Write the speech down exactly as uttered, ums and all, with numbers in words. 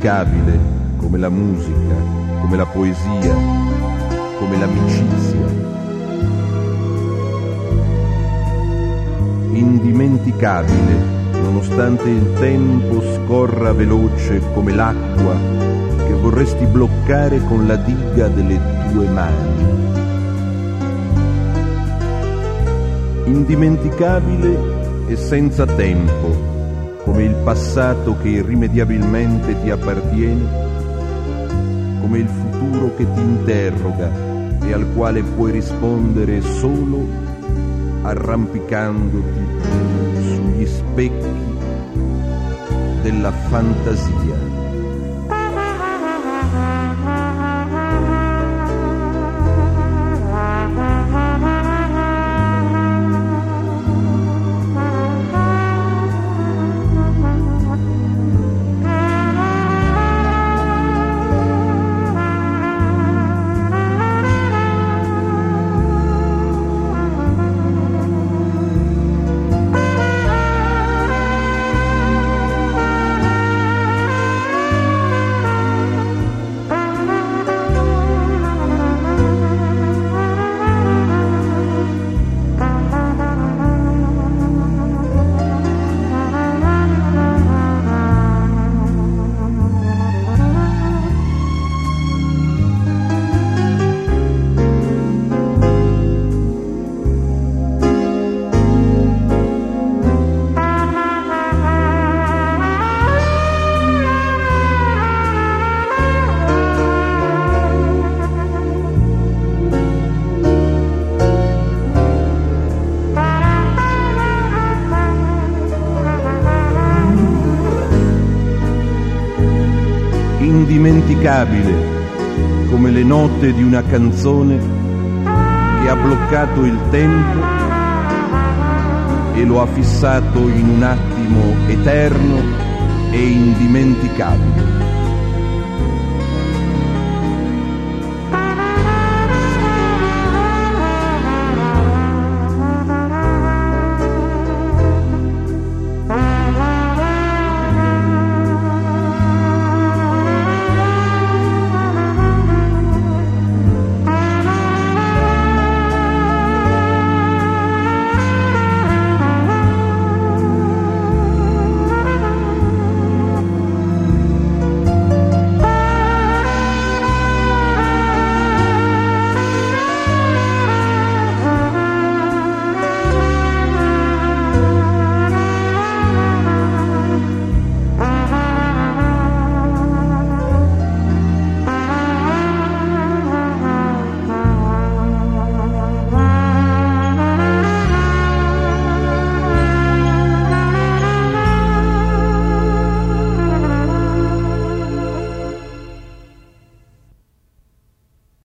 indimenticabile come la musica, come la poesia, come l'amicizia. Indimenticabile nonostante il tempo scorra veloce come l'acqua che vorresti bloccare con la diga delle tue mani. Indimenticabile e senza tempo, come il passato che irrimediabilmente ti appartiene, come il futuro che ti interroga e al quale puoi rispondere solo arrampicandoti sugli specchi della fantasia. Indimenticabile come le note di una canzone che ha bloccato il tempo e lo ha fissato in un attimo eterno e indimenticabile.